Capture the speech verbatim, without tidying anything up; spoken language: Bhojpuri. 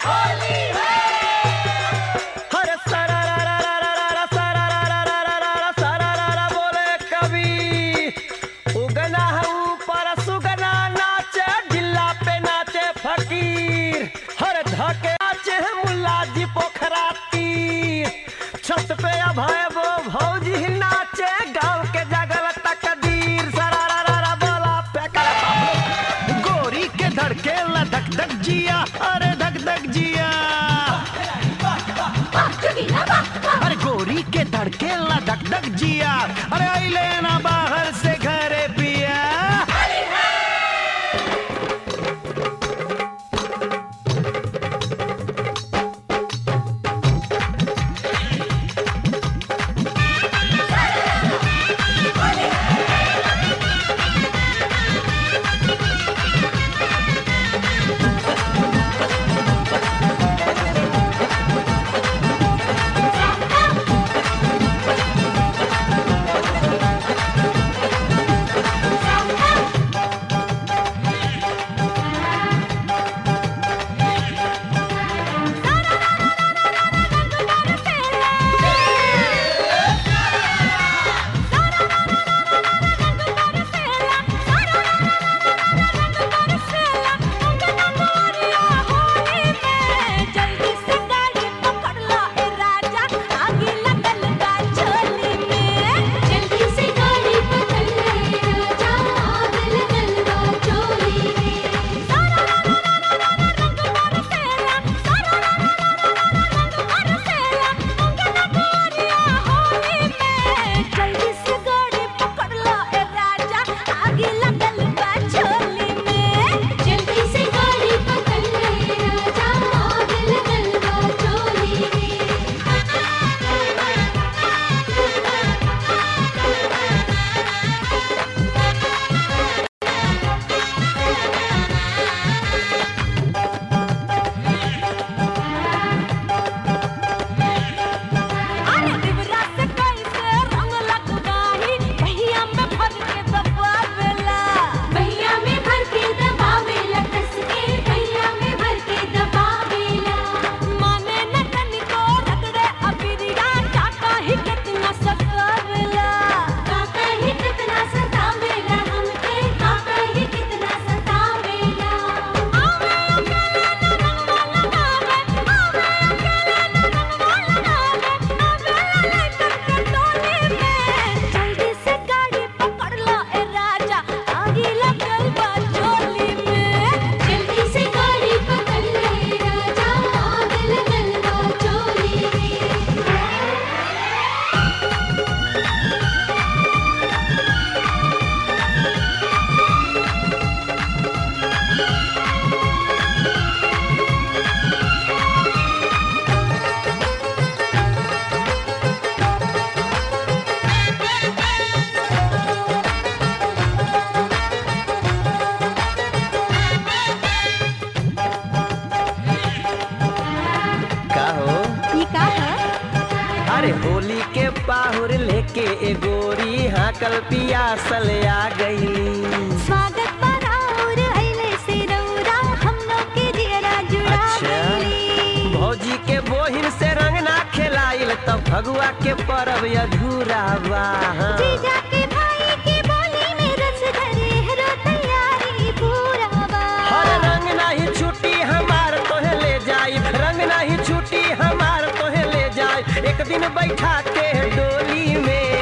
होली है। हर सारा रा रा रा रा रा रा सारा रा रा रा रा रा रा सारा रा रा बोले कवि। उगना है ऊपर सुगना नाचे ढिल्ला पे नाचे फकीर। हर धके नाचे है मुल्ला जी पोखरा तीर। छत पे अभय वो भौजी नाचे गाँव के जगल तकदीर। सारा रा रा रा बोला फेंका गोरी के धड़के ला धक धक जिया। अरे धक धक जिया अरे गोरी के धड़के ला धक धक जिया। अरे अइले ना बाहर से घरे पिया। अरे होली के पाहुर लेके ए गोरी हाँ कल पियासल आ गई। स्वागत पराउर अइले से रौरा हम लोग के जियरा जुड़ा गइली। भौजी के बोहिन से रंग ना खेलाइल तब भगुआ के परब अधूरा बा। जीजा के भाई के बोली में रस धरे हरो तैयारी पूरा बा। हर रंग नहीं छुट्टी हमार तोहे ले जाई। रंग नहीं छुट्टी हमार तोहे ले जाई। एक दिन बैठा के डोली में